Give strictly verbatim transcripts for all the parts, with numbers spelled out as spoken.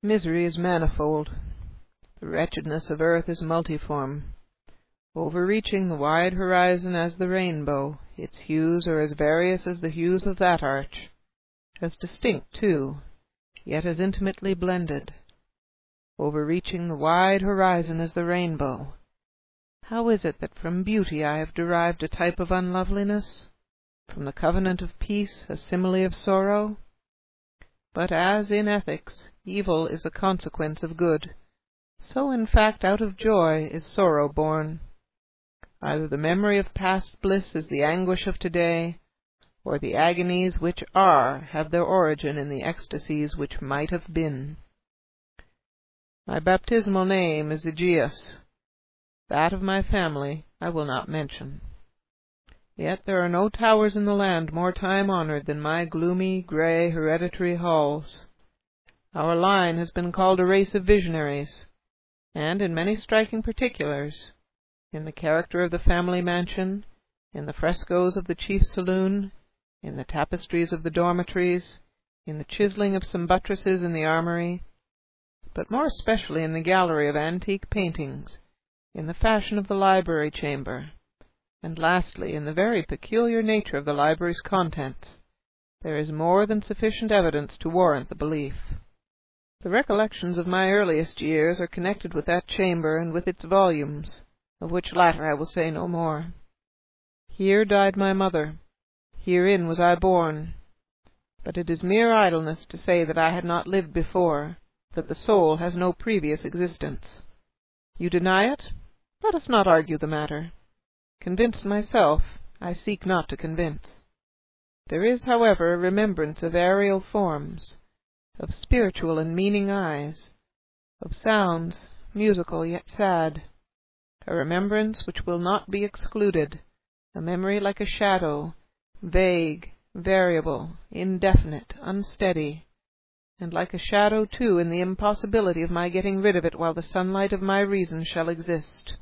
Misery is manifold. The wretchedness of earth is multiform. Overreaching the wide horizon as the rainbow, its hues are as various as the hues of that arch, as distinct, too, yet as intimately blended. Overreaching the wide horizon as the rainbow, how is it that from beauty I have derived a type of unloveliness, from the covenant of peace a simile of sorrow? But as in ethics evil is a consequence of good, so in fact out of joy is sorrow born. Either the memory of past bliss is the anguish of today, or the agonies which are have their origin in the ecstasies which might have been. My baptismal name is Aegeus. That of my family I will not mention. Yet there are no towers in the land more time-honored than my gloomy, grey, hereditary halls. Our line has been called a race of visionaries, and in many striking particulars, in the character of the family mansion, in the frescoes of the chief saloon, in the tapestries of the dormitories, in the chiselling of some buttresses in the armory, but more especially in the gallery of antique paintings, in the fashion of the library chamber, and lastly in the very peculiar nature of the library's contents, there is more than sufficient evidence to warrant the belief. The recollections of my earliest years are connected with that chamber and with its volumes, of which latter I will say no more. Here died my mother. Herein was I born. But it is mere idleness to say that I had not lived before, that the soul has no previous existence. You deny it? Let us not argue the matter. Convinced myself, I seek not to convince. There is, however, a remembrance of aerial forms, of spiritual and meaning eyes, of sounds, musical yet sad, a remembrance which will not be excluded, a memory like a shadow, vague, variable, indefinite, unsteady, and like a shadow, too, in the impossibility of my getting rid of it while the sunlight of my reason shall exist.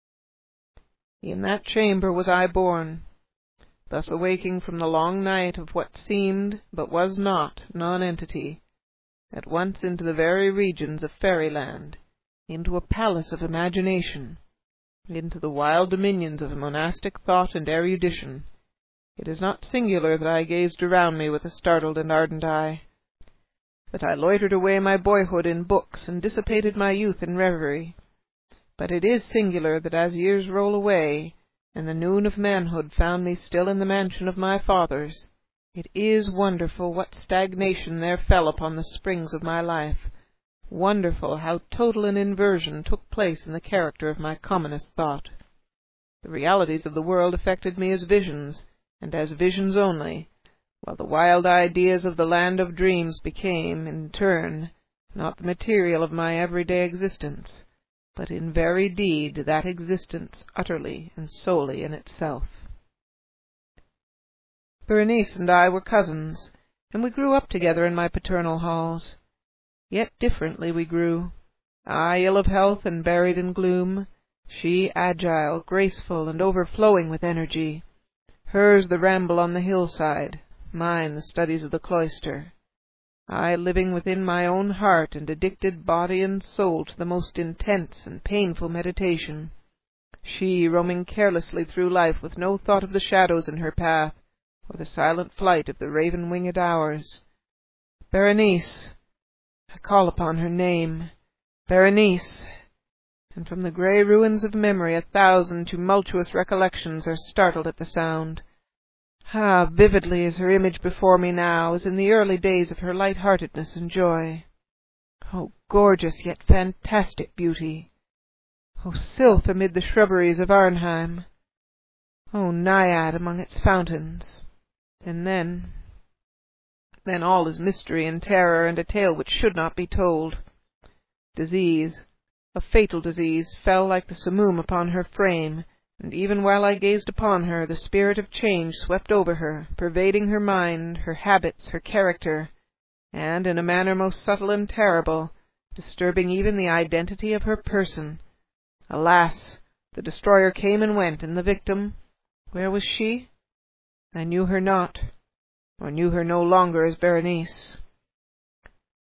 In that chamber was I born, thus awaking from the long night of what seemed, but was not, nonentity, at once into the very regions of fairyland, into a palace of imagination, into the wild dominions of monastic thought and erudition. It is not singular that I gazed around me with a startled and ardent eye, that I loitered away my boyhood in books and dissipated my youth in reverie. But it is singular that as years roll away, and the noon of manhood found me still in the mansion of my fathers, it is wonderful what stagnation there fell upon the springs of my life, wonderful how total an inversion took place in the character of my commonest thought. The realities of the world affected me as visions, and as visions only, while the wild ideas of the land of dreams became, in turn, not the material of my everyday existence, but in very deed that existence utterly and solely in itself. Berenice and I were cousins, and we grew up together in my paternal halls. Yet differently we grew, I ill of health and buried in gloom, she agile, graceful, and overflowing with energy, hers the ramble on the hillside, mine the studies of the cloister, I living within my own heart and addicted body and soul to the most intense and painful meditation, she roaming carelessly through life with no thought of the shadows in her path, or the silent flight of the raven-winged hours. Berenice! I call upon her name, Berenice, and from the grey ruins of memory a thousand tumultuous recollections are startled at the sound. Ah, vividly is her image before me now, as in the early days of her light-heartedness and joy. Oh, gorgeous yet fantastic beauty! Oh, sylph amid the shrubberies of Arnheim! Oh, naiad among its fountains! And then... then all is mystery and terror, and a tale which should not be told. Disease, a fatal disease, fell like the simoom upon her frame, and even while I gazed upon her, the spirit of change swept over her, pervading her mind, her habits, her character, and, in a manner most subtle and terrible, disturbing even the identity of her person. Alas! The destroyer came and went, and the victim, where was she? I knew her not, or knew her no longer as Berenice.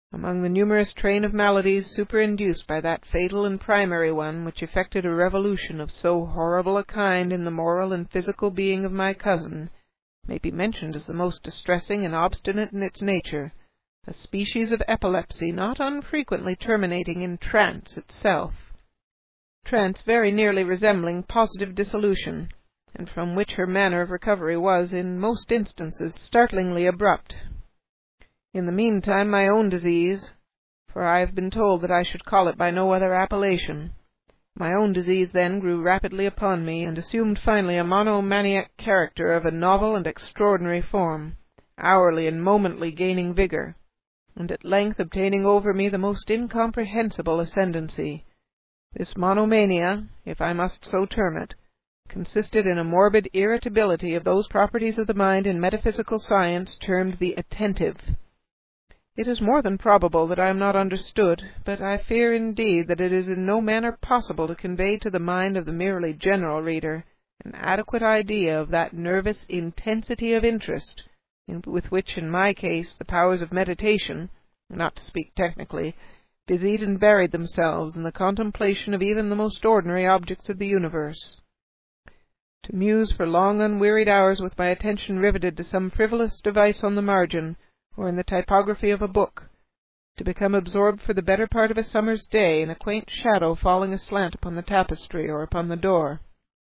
Among the numerous train of maladies superinduced by that fatal and primary one which effected a revolution of so horrible a kind in the moral and physical being of my cousin, may be mentioned as the most distressing and obstinate in its nature, a species of epilepsy not unfrequently terminating in trance itself, trance very nearly resembling positive dissolution, and from which her manner of recovery was, in most instances, startlingly abrupt. In the meantime, my own disease, for I have been told that I should call it by no other appellation, my own disease then grew rapidly upon me, and assumed finally a monomaniac character of a novel and extraordinary form, hourly and momently gaining vigor, and at length obtaining over me the most incomprehensible ascendancy. This monomania, if I must so term it, consisted in a morbid irritability of those properties of the mind in metaphysical science termed the attentive. It is more than probable that I am not understood, but I fear indeed that it is in no manner possible to convey to the mind of the merely general reader an adequate idea of that nervous intensity of interest in, with which, in my case, the powers of meditation, not to speak technically, busied and buried themselves in the contemplation of even the most ordinary objects of the universe. To muse for long unwearied hours with my attention riveted to some frivolous device on the margin, or in the typography of a book, to become absorbed for the better part of a summer's day in a quaint shadow falling aslant upon the tapestry or upon the door,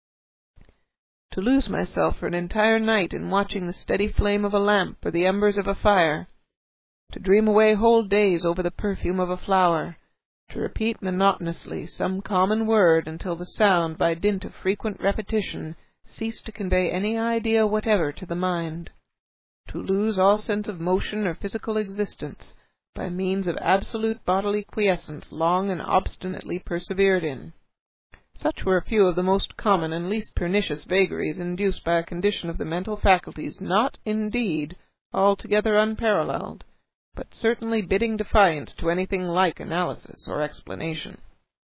to lose myself for an entire night in watching the steady flame of a lamp or the embers of a fire, to dream away whole days over the perfume of a flower, to repeat monotonously some common word until the sound, by dint of frequent repetition, ceased to convey any idea whatever to the mind, to lose all sense of motion or physical existence by means of absolute bodily quiescence long and obstinately persevered in. Such were a few of the most common and least pernicious vagaries induced by a condition of the mental faculties not, indeed, altogether unparalleled, but certainly bidding defiance to anything like analysis or explanation.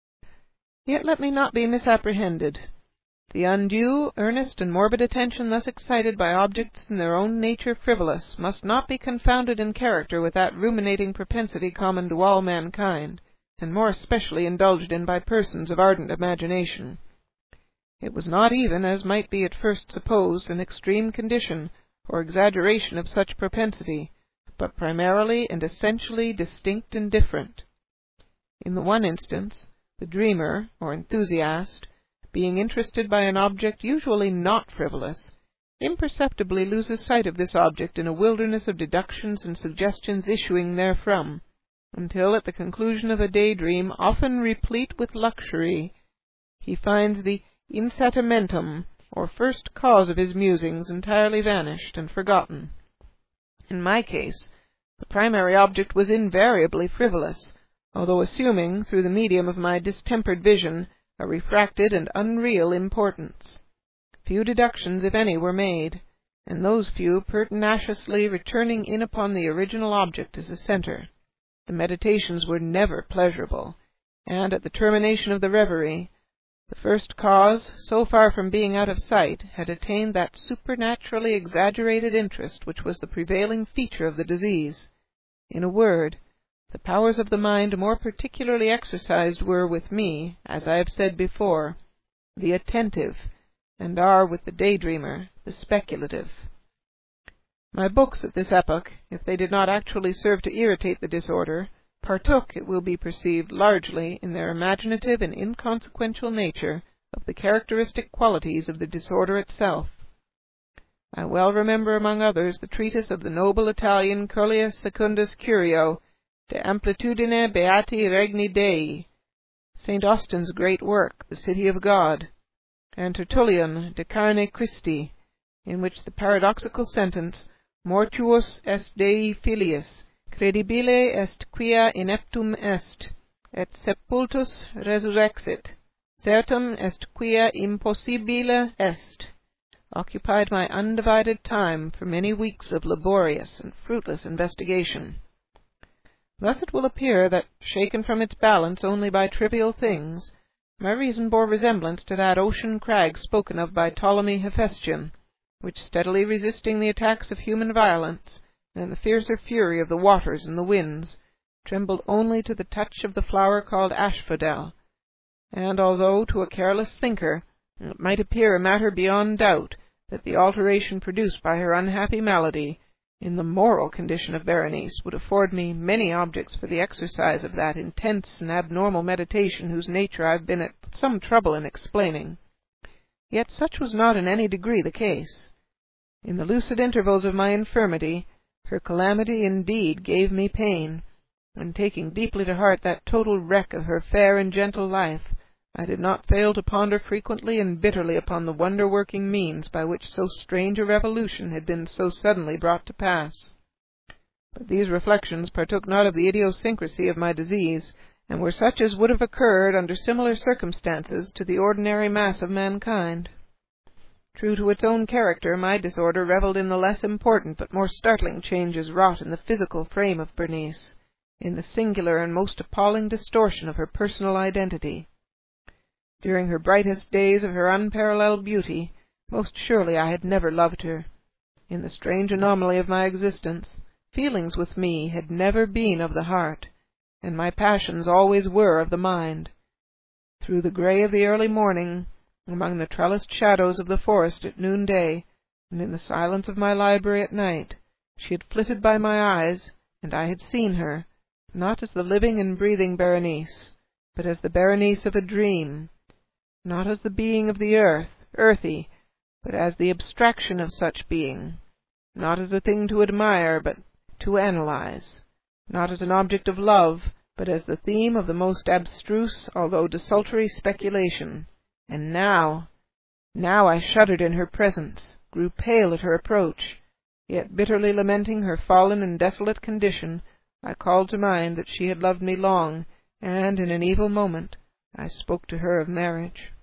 Yet let me not be misapprehended. The undue, earnest, and morbid attention thus excited by objects in their own nature frivolous must not be confounded in character with that ruminating propensity common to all mankind, and more especially indulged in by persons of ardent imagination. It was not even, as might be at first supposed, an extreme condition or exaggeration of such propensity, but primarily and essentially distinct and different. In the one instance, the dreamer, or enthusiast, being interested by an object usually not frivolous, imperceptibly loses sight of this object in a wilderness of deductions and suggestions issuing therefrom, until at the conclusion of a day-dream, often replete with luxury, he finds the incitamentum, or first cause of his musings, entirely vanished and forgotten. In my case, the primary object was invariably frivolous, although assuming, through the medium of my distempered vision, a refracted and unreal importance. Few deductions, if any, were made, and those few pertinaciously returning in upon the original object as a centre. The meditations were never pleasurable, and at the termination of the reverie, the first cause, so far from being out of sight, had attained that supernaturally exaggerated interest which was the prevailing feature of the disease. In a word, the powers of the mind more particularly exercised were with me, as I have said before, the attentive, and are with the day-dreamer, the speculative. My books at this epoch, if they did not actually serve to irritate the disorder, partook, it will be perceived, largely, in their imaginative and inconsequential nature, of the characteristic qualities of the disorder itself. I well remember, among others, the treatise of the noble Italian Coelius Secundus Curio, De Amplitudine Beati Regni Dei, Saint Austin's great work, The City of God, and Tertullian, De Carne Christi, in which the paradoxical sentence, Mortuus est Dei filius, credibile est quia ineptum est, et sepultus resurrexit, certum est quia impossibile est, occupied my undivided time for many weeks of laborious and fruitless investigation. Thus it will appear that, shaken from its balance only by trivial things, my reason bore resemblance to that ocean crag spoken of by Ptolemy Hephaestion, which, steadily resisting the attacks of human violence, and the fiercer fury of the waters and the winds, trembled only to the touch of the flower called asphodel, and although to a careless thinker it might appear a matter beyond doubt that the alteration produced by her unhappy malady in the moral condition of Berenice would afford me many objects for the exercise of that intense and abnormal meditation whose nature I have been at some trouble in explaining, yet such was not in any degree the case. In the lucid intervals of my infirmity, her calamity indeed gave me pain, and taking deeply to heart that total wreck of her fair and gentle life, I did not fail to ponder frequently and bitterly upon the wonder-working means by which so strange a revolution had been so suddenly brought to pass. But these reflections partook not of the idiosyncrasy of my disease, and were such as would have occurred under similar circumstances to the ordinary mass of mankind. True to its own character, my disorder revelled in the less important but more startling changes wrought in the physical frame of Berenice, in the singular and most appalling distortion of her personal identity. During her brightest days of her unparalleled beauty, most surely I had never loved her. In the strange anomaly of my existence, feelings with me had never been of the heart, and my passions always were of the mind. Through the grey of the early morning, among the trellised shadows of the forest at noonday, and in the silence of my library at night, she had flitted by my eyes, and I had seen her, not as the living and breathing Berenice, but as the Berenice of a dream, not as the being of the earth, earthy, but as the abstraction of such being, not as a thing to admire, but to analyze, not as an object of love, but as the theme of the most abstruse, although desultory speculation. And now, now I shuddered in her presence, grew pale at her approach, yet bitterly lamenting her fallen and desolate condition, I called to mind that she had loved me long, and in an evil moment I spoke to her of marriage.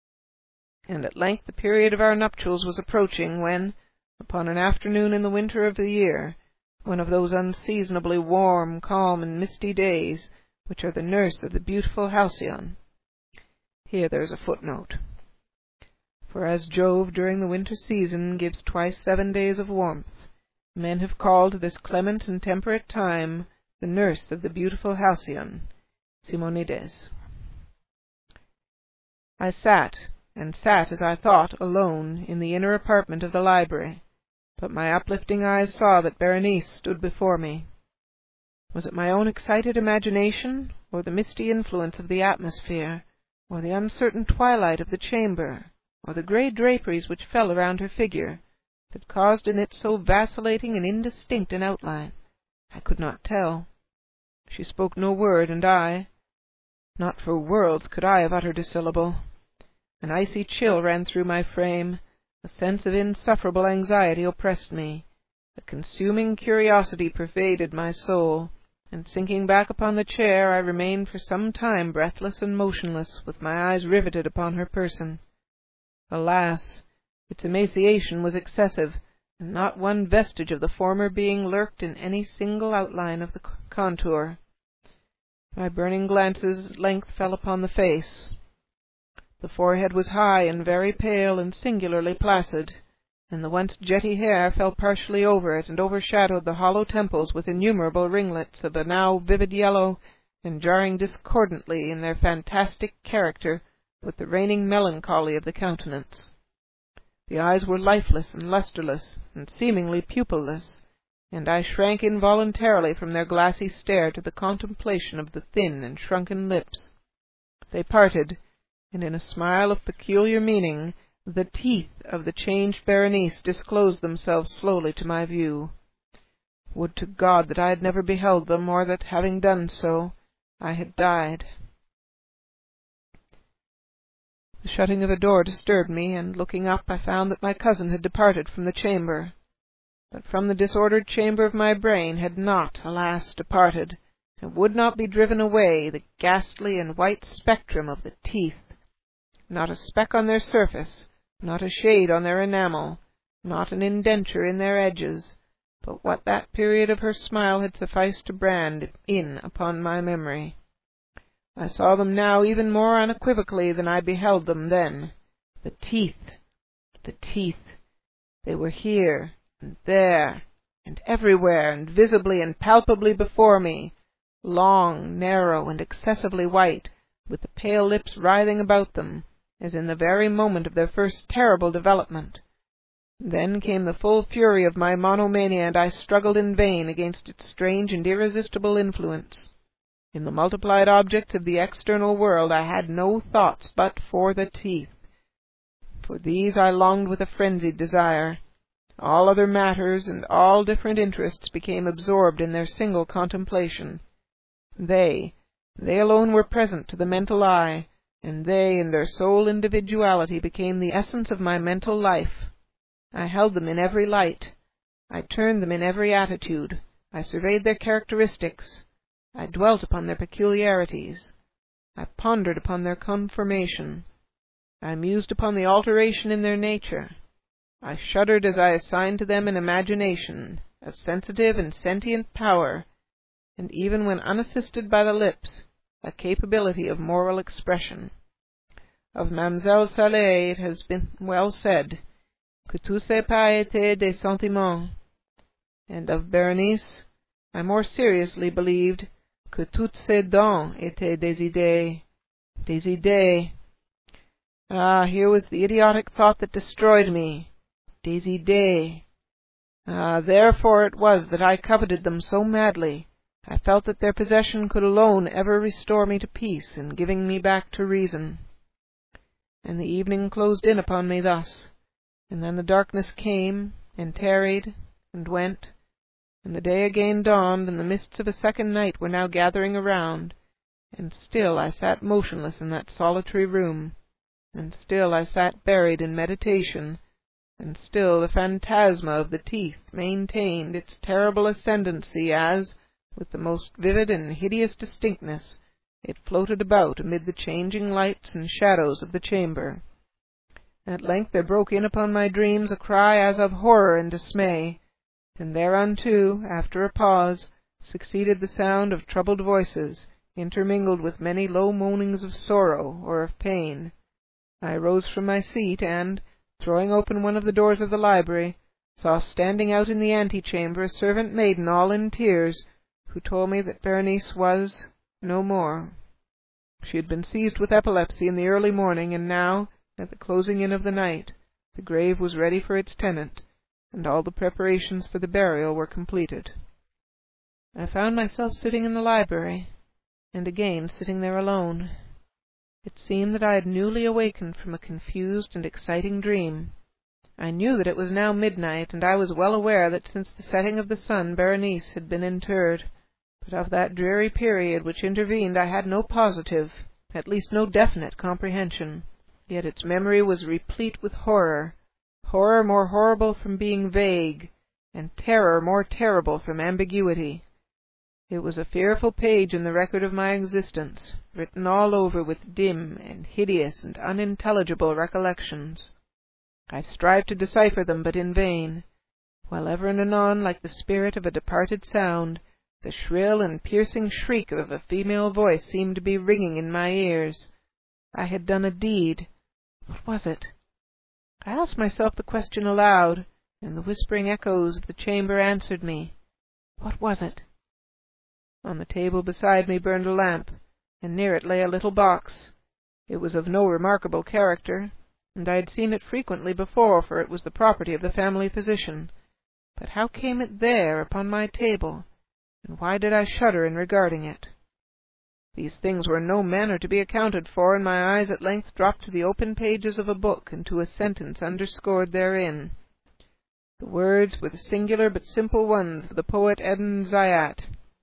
And at length the period of our nuptials was approaching, when, upon an afternoon in the winter of the year, one of those unseasonably warm, calm, and misty days which are the nurse of the beautiful Halcyon. Here there is a footnote. For as Jove during the winter season gives twice seven days of warmth, men have called this clement and temperate time the nurse of the beautiful Halcyon. Simonides. I sat, and sat, as I thought, alone, in the inner apartment of the library, but my uplifting eyes saw that Berenice stood before me. Was it my own excited imagination, or the misty influence of the atmosphere, or the uncertain twilight of the chamber, or the grey draperies which fell around her figure, that caused in it so vacillating and indistinct an outline? I could not tell. She spoke no word, and I, not for worlds could I have uttered a syllable. An icy chill ran through my frame, a sense of insufferable anxiety oppressed me, a consuming curiosity pervaded my soul, and sinking back upon the chair I remained for some time breathless and motionless, with my eyes riveted upon her person. Alas! Its emaciation was excessive, and not one vestige of the former being lurked in any single outline of the contour. My burning glances at length fell upon the face. The forehead was high and very pale and singularly placid, and the once jetty hair fell partially over it and overshadowed the hollow temples with innumerable ringlets of a now vivid yellow, and jarring discordantly in their fantastic character with the reigning melancholy of the countenance. The eyes were lifeless and lustreless, and seemingly pupilless, and I shrank involuntarily from their glassy stare to the contemplation of the thin and shrunken lips. They parted, and in a smile of peculiar meaning, the teeth of the changed Berenice disclosed themselves slowly to my view. Would to God that I had never beheld them, or that, having done so, I had died. The shutting of a door disturbed me, and looking up I found that my cousin had departed from the chamber. But from the disordered chamber of my brain had not, alas, departed, and would not be driven away, the ghastly and white spectrum of the teeth. Not a speck on their surface, not a shade on their enamel, not an indenture in their edges, but what that period of her smile had sufficed to brand in upon my memory. I saw them now even more unequivocally than I beheld them then. The teeth, the teeth, they were here, and there, and everywhere, and visibly and palpably before me, long, narrow, and excessively white, with the pale lips writhing about them, as in the very moment of their first terrible development. Then came the full fury of my monomania, and I struggled in vain against its strange and irresistible influence. In the multiplied objects of the external world I had no thoughts but for the teeth. For these I longed with a frenzied desire. All other matters and all different interests became absorbed in their single contemplation. They, they alone were present to the mental eye, and they in their sole individuality became the essence of my mental life. I held them in every light. I turned them in every attitude. I surveyed their characteristics. I dwelt upon their peculiarities. I pondered upon their conformation. I mused upon the alteration in their nature. I shuddered as I assigned to them an imagination, a sensitive and sentient power, and even when unassisted by the lips, a capability of moral expression. Of Mademoiselle Salé it has been well said, que tous ses pas étaient des sentiments, and of Berenice I more seriously believed que toutes ses dents étaient des idées, des idées. Ah, here was the idiotic thought that destroyed me. Des idées. Ah, therefore it was that I coveted them so madly. I felt that their possession could alone ever restore me to peace in giving me back to reason. And the evening closed in upon me thus, and then the darkness came, and tarried, and went, and the day again dawned, and the mists of a second night were now gathering around, and still I sat motionless in that solitary room, and still I sat buried in meditation, and still the phantasma of the teeth maintained its terrible ascendancy as, with the most vivid and hideous distinctness, it floated about amid the changing lights and shadows of the chamber. At length there broke in upon my dreams a cry as of horror and dismay, and thereunto, after a pause, succeeded the sound of troubled voices, intermingled with many low moanings of sorrow or of pain. I rose from my seat, and, throwing open one of the doors of the library, saw standing out in the antechamber a servant maiden all in tears, who told me that Berenice was no more. She had been seized with epilepsy in the early morning, and now, at the closing in of the night, the grave was ready for its tenant, and all the preparations for the burial were completed. I found myself sitting in the library, and again sitting there alone. It seemed that I had newly awakened from a confused and exciting dream. I knew that it was now midnight, and I was well aware that since the setting of the sun Berenice had been interred, but of that dreary period which intervened I had no positive, at least no definite comprehension. Yet its memory was replete with horror, horror more horrible from being vague, and terror more terrible from ambiguity. It was a fearful page in the record of my existence, written all over with dim and hideous and unintelligible recollections. I strived to decipher them, but in vain, while ever and anon, like the spirit of a departed sound, the shrill and piercing shriek of a female voice seemed to be ringing in my ears. I had done a deed. What was it? I asked myself the question aloud, and the whispering echoes of the chamber answered me. What was it? On the table beside me burned a lamp, and near it lay a little box. It was of no remarkable character, and I had seen it frequently before, for it was the property of the family physician. But how came it there, upon my table, and why did I shudder in regarding it? These things were in no manner to be accounted for, and my eyes at length dropped to the open pages of a book, and to a sentence underscored therein. The words were the singular but simple ones of the poet Ebn Zayat.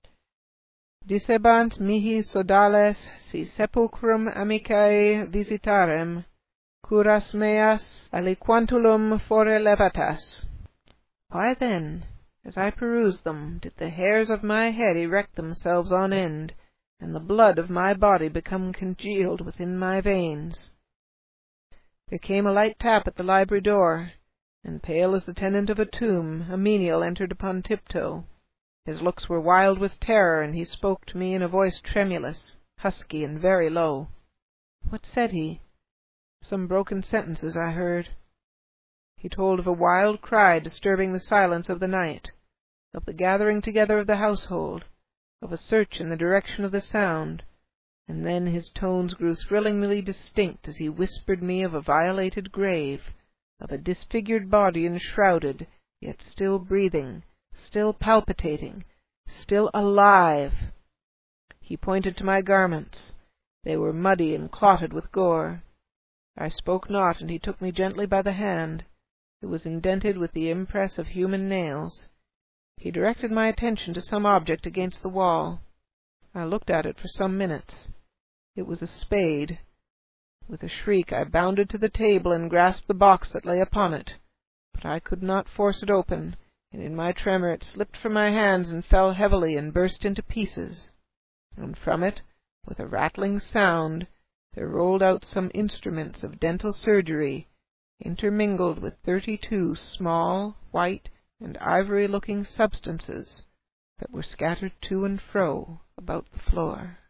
Dicebant mihi sodales si sepulchrum amicae visitarem, curas meas aliquantulum fore levatas. Why then, as I perused them, did the hairs of my head erect themselves on end, and the blood of my body become congealed within my veins? There came a light tap at the library door, and pale as the tenant of a tomb, a menial entered upon tiptoe. His looks were wild with terror, and he spoke to me in a voice tremulous, husky, and very low. What said he? Some broken sentences I heard. He told of a wild cry disturbing the silence of the night, of the gathering together of the household, of a search in the direction of the sound, and then his tones grew thrillingly distinct as he whispered me of a violated grave, of a disfigured body enshrouded, yet still breathing, still palpitating, still alive. He pointed to my garments. They were muddy and clotted with gore. I spoke not, and he took me gently by the hand. It was indented with the impress of human nails. He directed my attention to some object against the wall. I looked at it for some minutes. It was a spade. With a shriek I bounded to the table and grasped the box that lay upon it. But I could not force it open, and in my tremor it slipped from my hands and fell heavily and burst into pieces. And from it, with a rattling sound, there rolled out some instruments of dental surgery, intermingled with thirty-two small, white, and ivory-looking substances that were scattered to and fro about the floor.